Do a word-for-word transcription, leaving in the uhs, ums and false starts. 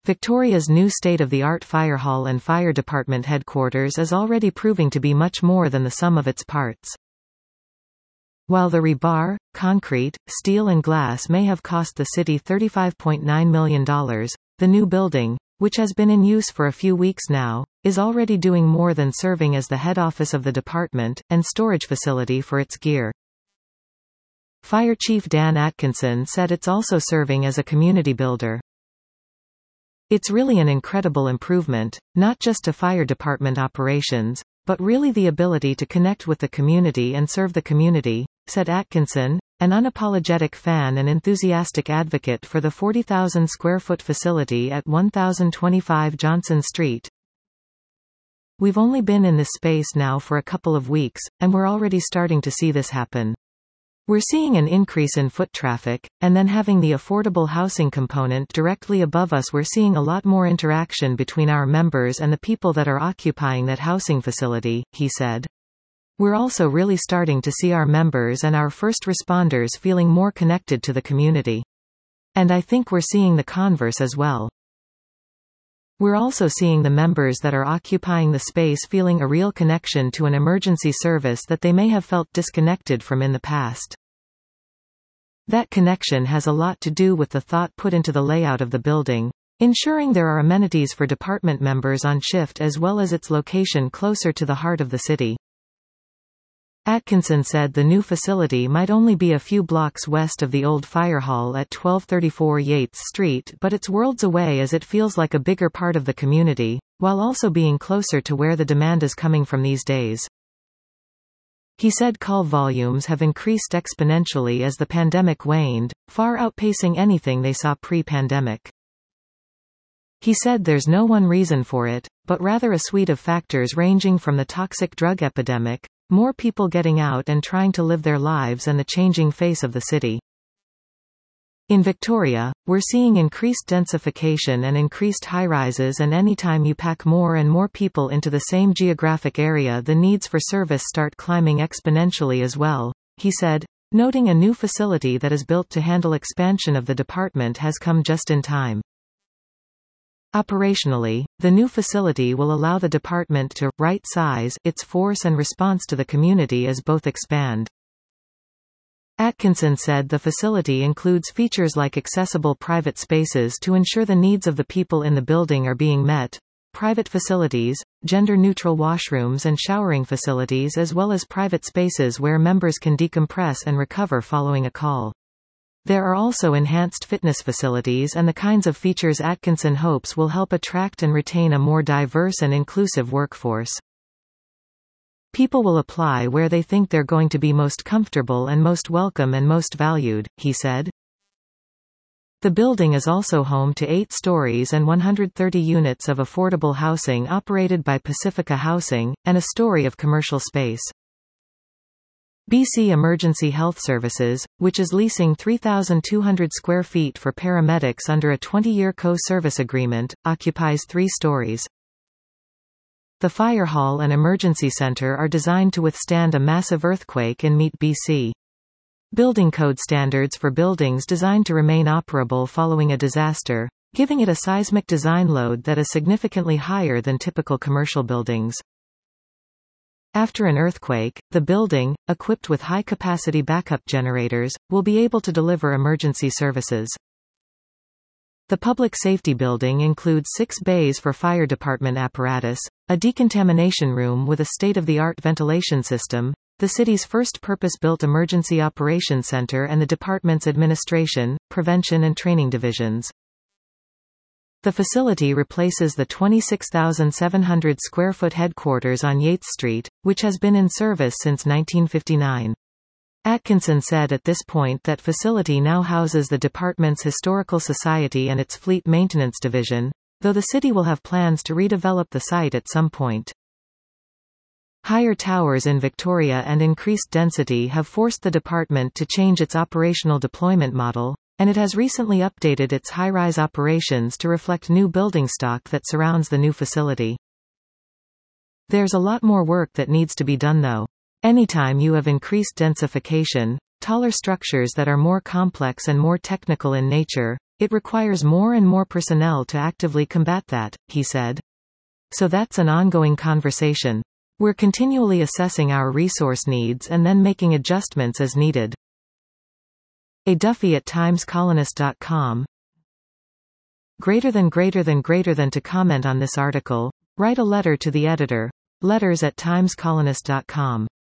Victoria's new state-of-the-art fire hall and fire department headquarters is already proving to be much more than the sum of its parts. While the rebar, concrete, steel and glass may have cost the city thirty-five point nine million dollars, the new building, which has been in use for a few weeks now, is already doing more than serving as the head office of the department, and storage facility for its gear. Fire Chief Dan Atkinson said it's also serving as a community builder. It's really an incredible improvement, not just to fire department operations, but really the ability to connect with the community and serve the community, said Atkinson, an unapologetic fan and enthusiastic advocate for the forty thousand square foot facility at one thousand twenty-five Johnson Street. We've only been in this space now for a couple of weeks, and we're already starting to see this happen. We're seeing an increase in foot traffic, and then having the affordable housing component directly above us, we're seeing a lot more interaction between our members and the people that are occupying that housing facility, he said. We're also really starting to see our members and our first responders feeling more connected to the community. And I think we're seeing the converse as well. We're also seeing the members that are occupying the space feeling a real connection to an emergency service that they may have felt disconnected from in the past. That connection has a lot to do with the thought put into the layout of the building, ensuring there are amenities for department members on shift as well as its location closer to the heart of the city. Atkinson said the new facility might only be a few blocks west of the old fire hall at twelve thirty-four Yates Street, but it's worlds away as it feels like a bigger part of the community, while also being closer to where the demand is coming from these days. He said call volumes have increased exponentially as the pandemic waned, far outpacing anything they saw pre-pandemic. He said there's no one reason for it, but rather a suite of factors ranging from the toxic drug epidemic, more people getting out and trying to live their lives, and the changing face of the city. In Victoria, we're seeing increased densification and increased high-rises, and anytime you pack more and more people into the same geographic area, the needs for service start climbing exponentially as well, he said, noting a new facility that is built to handle expansion of the department has come just in time. Operationally, the new facility will allow the department to right-size its force and response to the community as both expand. Atkinson said the facility includes features like accessible private spaces to ensure the needs of the people in the building are being met, private facilities, gender-neutral washrooms and showering facilities, as well as private spaces where members can decompress and recover following a call. There are also enhanced fitness facilities and the kinds of features Atkinson hopes will help attract and retain a more diverse and inclusive workforce. People will apply where they think they're going to be most comfortable and most welcome and most valued, he said. The building is also home to eight stories and one hundred thirty units of affordable housing operated by Pacifica Housing, and a story of commercial space. B C Emergency Health Services, which is leasing three thousand two hundred square feet for paramedics under a twenty-year co-service agreement, occupies three stories. The Fire Hall and Emergency Center are designed to withstand a massive earthquake and meet B C building code standards for buildings designed to remain operable following a disaster, giving it a seismic design load that is significantly higher than typical commercial buildings. After an earthquake, the building, equipped with high-capacity backup generators, will be able to deliver emergency services. The public safety building includes six bays for fire department apparatus, a decontamination room with a state-of-the-art ventilation system, the city's first purpose-built emergency operations center, and the department's administration, prevention and training divisions. The facility replaces the twenty-six thousand seven hundred square foot headquarters on Yates Street, which has been in service since nineteen fifty-nine. Atkinson said at this point that facility now houses the department's Historical Society and its Fleet Maintenance Division, though the city will have plans to redevelop the site at some point. Higher towers in Victoria and increased density have forced the department to change its operational deployment model, and it has recently updated its high-rise operations to reflect new building stock that surrounds the new facility. There's a lot more work that needs to be done though. Anytime you have increased densification, taller structures that are more complex and more technical in nature, It requires more and more personnel to actively combat that, he said. So that's an ongoing conversation. We're continually assessing our resource needs and then making adjustments as needed. A. Duffy at times colonist dot com. Greater than greater than greater than to comment on this article, write a letter to the editor. Letters at times colonist dot com.